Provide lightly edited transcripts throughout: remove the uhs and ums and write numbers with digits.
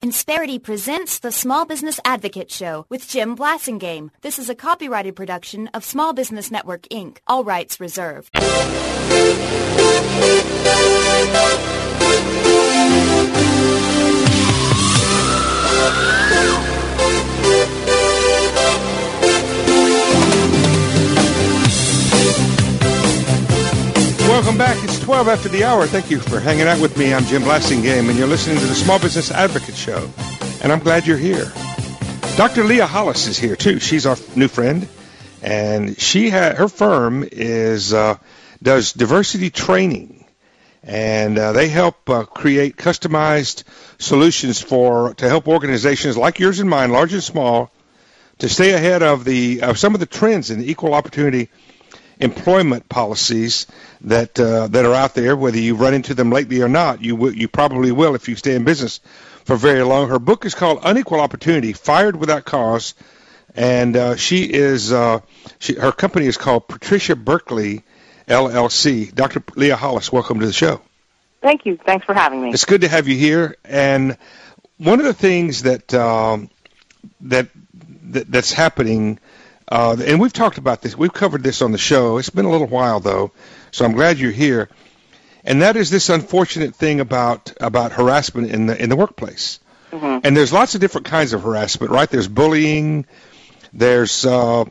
Insperity presents the Small Business Advocate Show with Jim Blasingame. This is a copyrighted production of Small Business Network, Inc. All rights reserved. Welcome back. It's 12 after the hour. Thank you for hanging out with me. I'm Jim Blasingame, and you're listening to the Small Business Advocate Show. And I'm glad you're here. Dr. Leah Hollis is here, too. She's our new friend. And her firm does diversity training. And they help create customized solutions to help organizations like yours and mine, large and small, to stay ahead of some of the trends in equal opportunity employment policies that are out there. Whether you run into them lately or not, you probably will if you stay in business for very long. Her book is called Unequal Opportunity: Fired Without Cause, and her company is called Patricia Berkeley LLC. Dr. Leah Hollis, welcome to the show. Thank you. Thanks for having me. It's good to have you here. And one of the things that's happening. And we've talked about this. We've covered this on the show. It's been a little while, though, so I'm glad you're here. And that is this unfortunate thing about harassment in the workplace. Mm-hmm. And there's lots of different kinds of harassment, right? There's bullying. There's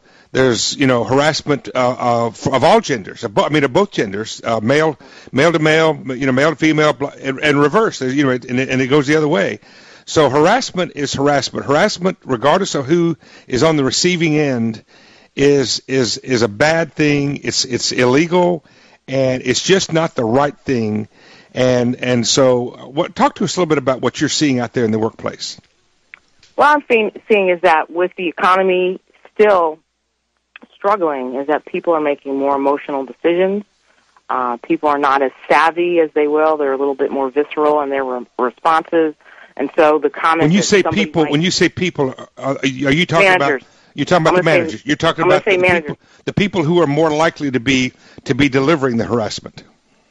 harassment of all genders. Of both genders, male to male, male to female, and reverse. And it goes the other way. So harassment is harassment. Harassment, regardless of who is on the receiving end, is a bad thing. It's illegal, and it's just not the right thing. And so, talk to us a little bit about what you're seeing out there in the workplace. What I'm seeing is that with the economy still struggling, is that people are making more emotional decisions. People are not as savvy as they will. They're a little bit more visceral in their responses. And so the comment. When you say people, are you talking managers. You're talking about the managers. You're talking about the people who are more likely to be delivering the harassment.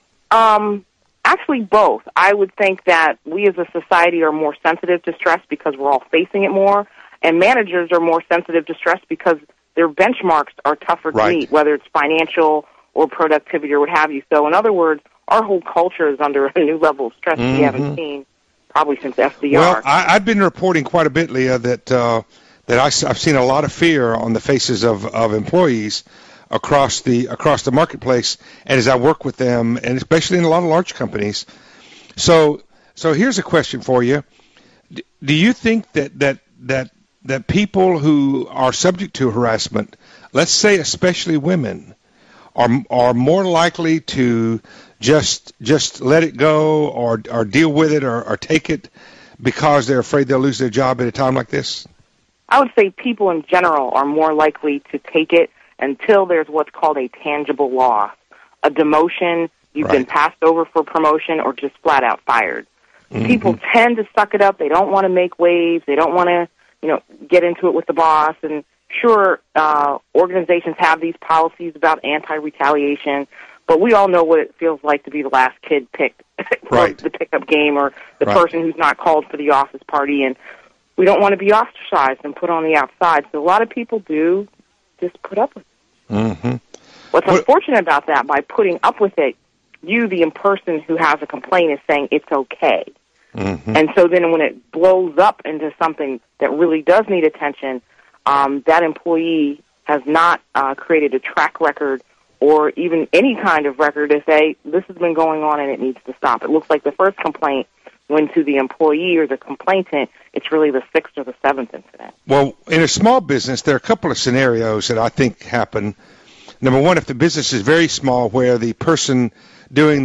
Actually, both. I would think that we as a society are more sensitive to stress because we're all facing it more, and managers are more sensitive to stress because their benchmarks are tougher to meet, whether it's financial or productivity or what have you. So, in other words, our whole culture is under a new level of stress we haven't seen probably since FDR. Well, I've been reporting quite a bit, Leah, that I've seen a lot of fear on the faces of employees across the marketplace, and as I work with them, and especially in a lot of large companies. So here's a question for you: do you think that people who are subject to harassment, let's say especially women, are more likely to just let it go or deal with it or take it because they're afraid they'll lose their job at a time like this? I would say people in general are more likely to take it until there's what's called a tangible loss, a demotion, you've been passed over for promotion, or just flat out fired. Mm-hmm. People tend to suck it up. They don't want to make waves. They don't want to, get into it with the boss. And sure, organizations have these policies about anti-retaliation, but we all know what it feels like to be the last kid picked for the pickup game, or the person who's not called for the office party, and we don't want to be ostracized and put on the outside. So a lot of people do just put up with it. Mm-hmm. What's unfortunate about that, by putting up with it, you, the person who has a complaint, is saying it's okay. Mm-hmm. And so then when it blows up into something that really does need attention, that employee has not created a track record or even any kind of record to say, this has been going on and it needs to stop. It looks like the first complaint went to the employee or the complainant. It's really the sixth or the seventh incident. Well, in a small business, there are a couple of scenarios that I think happen. Number one, if the business is very small, where the person doing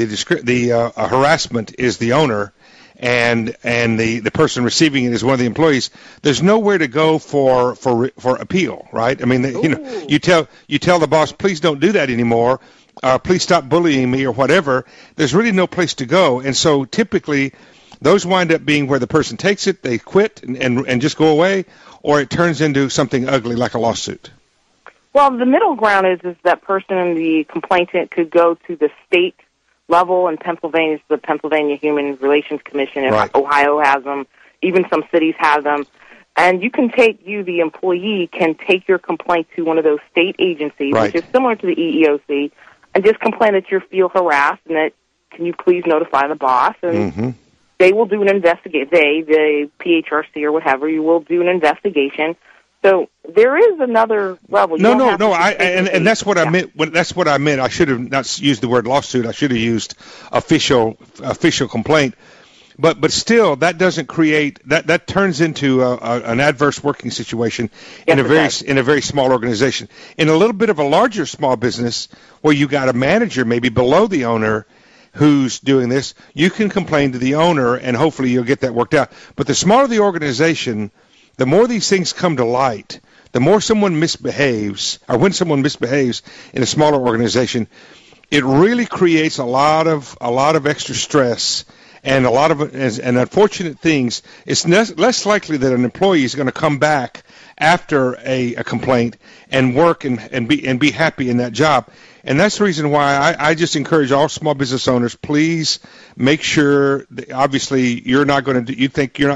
the harassment is the owner, and the person receiving it is one of the employees, there's nowhere to go for appeal, right? I mean, you tell the boss, please don't do that anymore. Please stop bullying me or whatever. There's really no place to go, and so typically those wind up being where the person takes it, they quit and just go away, or it turns into something ugly like a lawsuit. Well, the middle ground is that person, the complainant, could go to the state level. In Pennsylvania, it's the Pennsylvania Human Relations Commission. If Ohio has them, Even some cities have them. And the employee can take your complaint to one of those state agencies, right, which is similar to the EEOC, and just complain that you feel harassed and that, can you please notify the boss? And they will do an investigation. The PHRC or whatever, you will do an investigation. So there is another level. No. And that's what I meant. That's what I meant. I should have not used the word lawsuit. I should have used official complaint. But still, that doesn't create that turns into an adverse working situation in a very small organization. In a little bit of a larger small business where you got a manager maybe below the owner who's doing this, you can complain to the owner and hopefully you'll get that worked out. But the smaller the organization, the more these things come to light, the more someone misbehaves, or when someone misbehaves in a smaller organization, it really creates a lot of extra stress and a lot of and unfortunate things. It's less likely that an employee is going to come back after a complaint and work and be happy in that job. And that's the reason why I just encourage all small business owners, please make sure that obviously you're not going to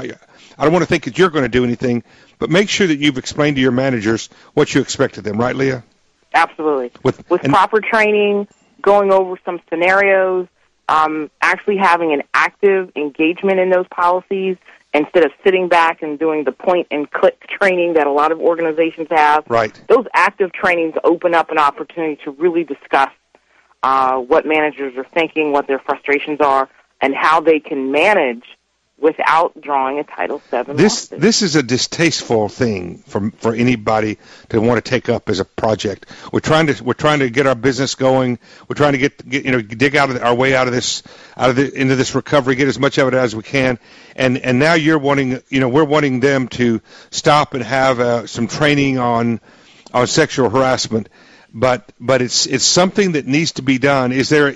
I don't want to think that you're going to do anything, but make sure that you've explained to your managers what you expect of them, right, Leah? Absolutely. With proper training, going over some scenarios, actually having an active engagement in those policies instead of sitting back and doing the point-and-click training that a lot of organizations have. Right. Those active trainings open up an opportunity to really discuss what managers are thinking, what their frustrations are, and how they can manage without drawing a Title VII lawsuit. This is a distasteful thing for anybody to want to take up as a project. We're trying to get our business going. We're trying to get dig our way out of this into this recovery, get as much of it as we can. And now we're wanting them to stop and have some training on sexual harassment. But it's something that needs to be done. Is there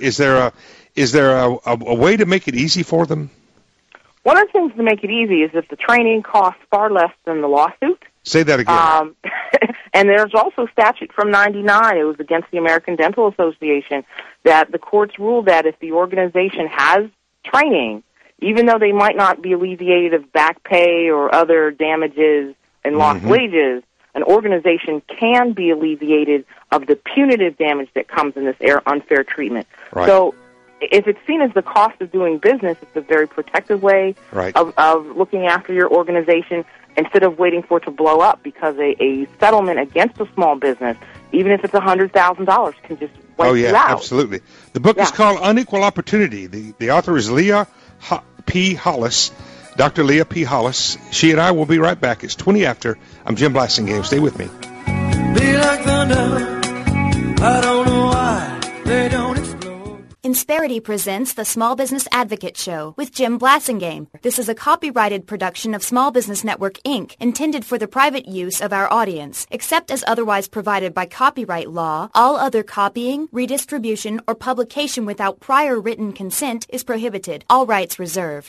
a way to make it easy for them? One of the things to make it easy is if the training costs far less than the lawsuit. Say that again. And there's also statute from 1999. It was against the American Dental Association that the courts ruled that if the organization has training, even though they might not be alleviated of back pay or other damages and lost wages, an organization can be alleviated of the punitive damage that comes in this unfair treatment. Right. So if it's seen as the cost of doing business, it's a very protective way of looking after your organization instead of waiting for it to blow up, because a settlement against a small business, even if it's $100,000, can just wipe you out. Absolutely. The book is called Unequal Opportunity. The author is Leah P. Hollis, Dr. Leah P. Hollis. She and I will be right back. It's 20 after. I'm Jim Blasingame. Stay with me. Be like thunder. I don't know why they don't explode. Insperity presents the Small Business Advocate Show with Jim Blasingame. This is a copyrighted production of Small Business Network, Inc., intended for the private use of our audience. Except as otherwise provided by copyright law, all other copying, redistribution, or publication without prior written consent is prohibited. All rights reserved.